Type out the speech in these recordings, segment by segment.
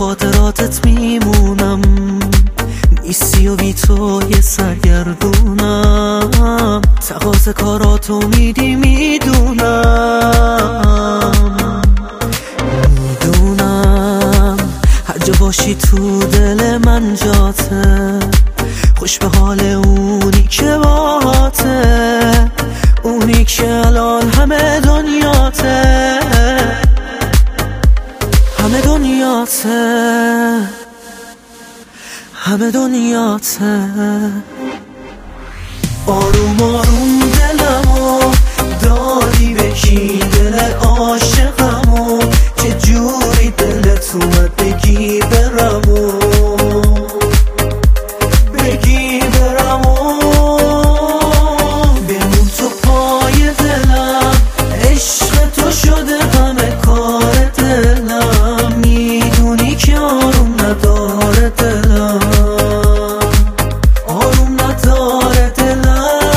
خاطراتت میمونم، نیستی و بی تو یه سرگردونم، تقاضا کاراتو میدی میدونم هر جا باشی تو دل من جاته، خوش به حال اونی که باهاته، اونی که الان همه دنیاته، همه دنیاته، همه دنیاته. آروم آروم دلمو دادی به کی، دل عاشقمو چه جوری دلت اومد بگی برمو، بگی برمو، بمون تو پای دلم، عشق تو شده همه کار دلم، میدونی که آروم نداره دلم، آروم نداره دلم.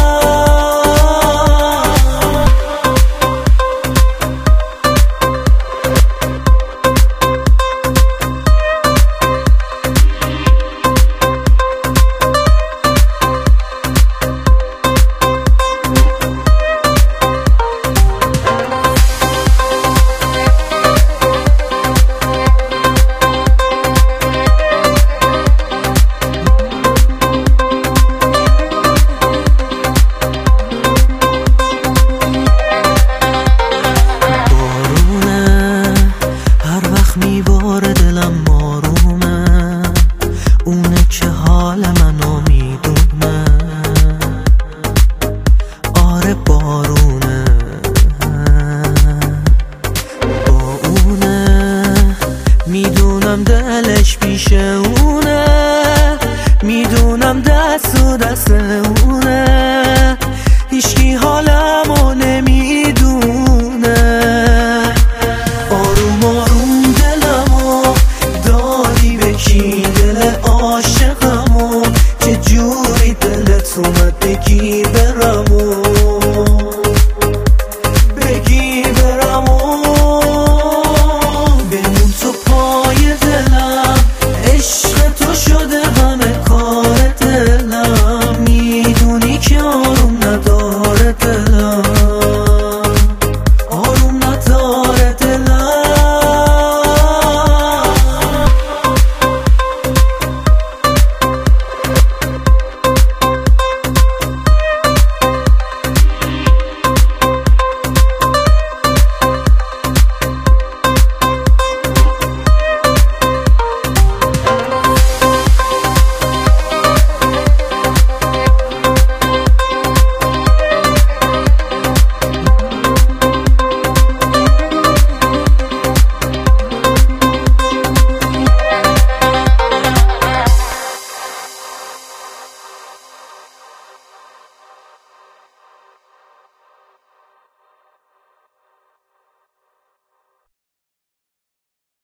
میباره دلم آرومه، اونه که حال منو میدونه، آره بارونه با اونه، میدونم دلش پیشه اونه، میدونم دست و دست اونه، هیچکی حالم